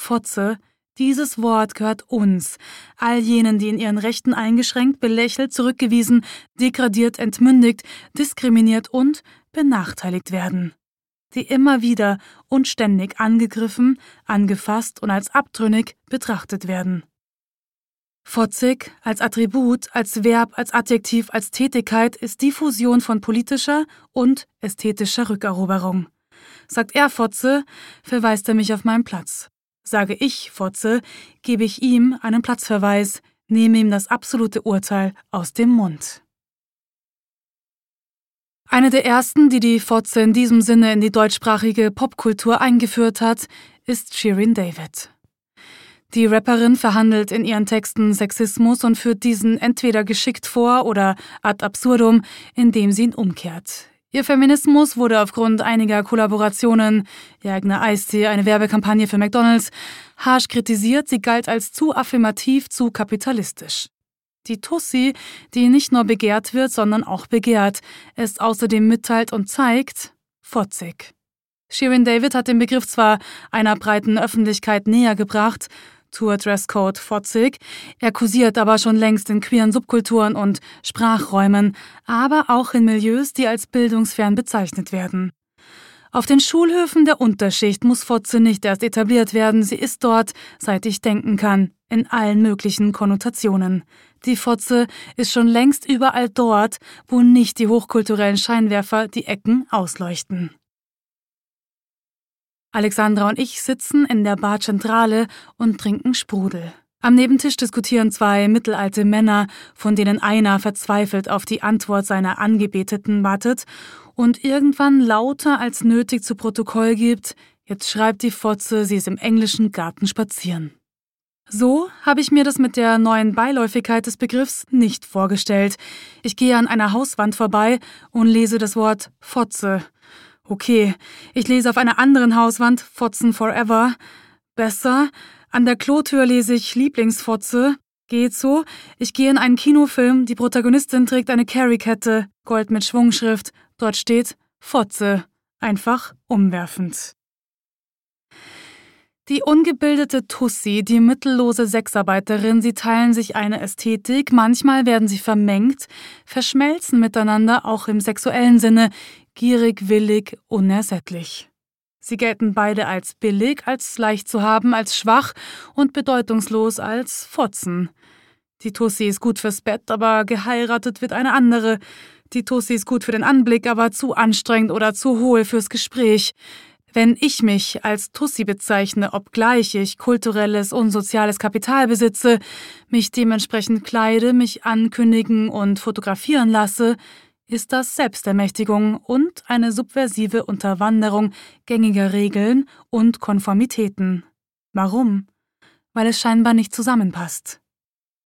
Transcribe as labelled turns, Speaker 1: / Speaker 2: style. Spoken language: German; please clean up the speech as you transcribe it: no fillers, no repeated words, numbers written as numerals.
Speaker 1: Fotze, dieses Wort gehört uns, all jenen, die in ihren Rechten eingeschränkt, belächelt, zurückgewiesen, degradiert, entmündigt, diskriminiert und benachteiligt werden. Die immer wieder und ständig angegriffen, angefasst und als abtrünnig betrachtet werden. Fotzig als Attribut, als Verb, als Adjektiv, als Tätigkeit ist die Fusion von politischer und ästhetischer Rückeroberung. Sagt er Fotze, verweist er mich auf meinen Platz. Sage ich Fotze, gebe ich ihm einen Platzverweis, nehme ihm das absolute Urteil aus dem Mund. Eine der ersten, die die Fotze in diesem Sinne in die deutschsprachige Popkultur eingeführt hat, ist Shirin David. Die Rapperin verhandelt in ihren Texten Sexismus und führt diesen entweder geschickt vor oder ad absurdum, indem sie ihn umkehrt. Ihr Feminismus wurde aufgrund einiger Kollaborationen, ihr eigener Eistee, eine Werbekampagne für McDonald's, harsch kritisiert, sie galt als zu affirmativ, zu kapitalistisch. Die Tussi, die nicht nur begehrt wird, sondern auch begehrt, es außerdem mitteilt und zeigt, fotzig. Shirin David hat den Begriff zwar einer breiten Öffentlichkeit näher gebracht, Tour Dresscode fotzig, er kursiert aber schon längst in queeren Subkulturen und Sprachräumen, aber auch in Milieus, die als bildungsfern bezeichnet werden. Auf den Schulhöfen der Unterschicht muss Fotze nicht erst etabliert werden, sie ist dort, seit ich denken kann, in allen möglichen Konnotationen. Die Fotze ist schon längst überall dort, wo nicht die hochkulturellen Scheinwerfer die Ecken ausleuchten. Alexandra und ich sitzen in der Bar Zentrale und trinken Sprudel. Am Nebentisch diskutieren zwei mittelalte Männer, von denen einer verzweifelt auf die Antwort seiner Angebeteten wartet und irgendwann lauter als nötig zu Protokoll gibt, jetzt schreibt die Fotze, sie ist im englischen Garten spazieren. So habe ich mir das mit der neuen Beiläufigkeit des Begriffs nicht vorgestellt. Ich gehe an einer Hauswand vorbei und lese das Wort Fotze. Okay, ich lese auf einer anderen Hauswand Fotzen Forever. Besser, an der Klotür lese ich Lieblingsfotze. Geht so, ich gehe in einen Kinofilm, die Protagonistin trägt eine Carry-Kette, Gold mit Schwungschrift, dort steht Fotze. Einfach umwerfend. Die ungebildete Tussi, die mittellose Sexarbeiterin, sie teilen sich eine Ästhetik, manchmal werden sie vermengt, verschmelzen miteinander, auch im sexuellen Sinne, gierig, willig, unersättlich. Sie gelten beide als billig, als leicht zu haben, als schwach und bedeutungslos als Fotzen. Die Tussi ist gut fürs Bett, aber geheiratet wird eine andere. Die Tussi ist gut für den Anblick, aber zu anstrengend oder zu hohl fürs Gespräch. Wenn ich mich als Tussi bezeichne, obgleich ich kulturelles und soziales Kapital besitze, mich dementsprechend kleide, mich ankündigen und fotografieren lasse, ist das Selbstermächtigung und eine subversive Unterwanderung gängiger Regeln und Konformitäten. Warum? Weil es scheinbar nicht zusammenpasst.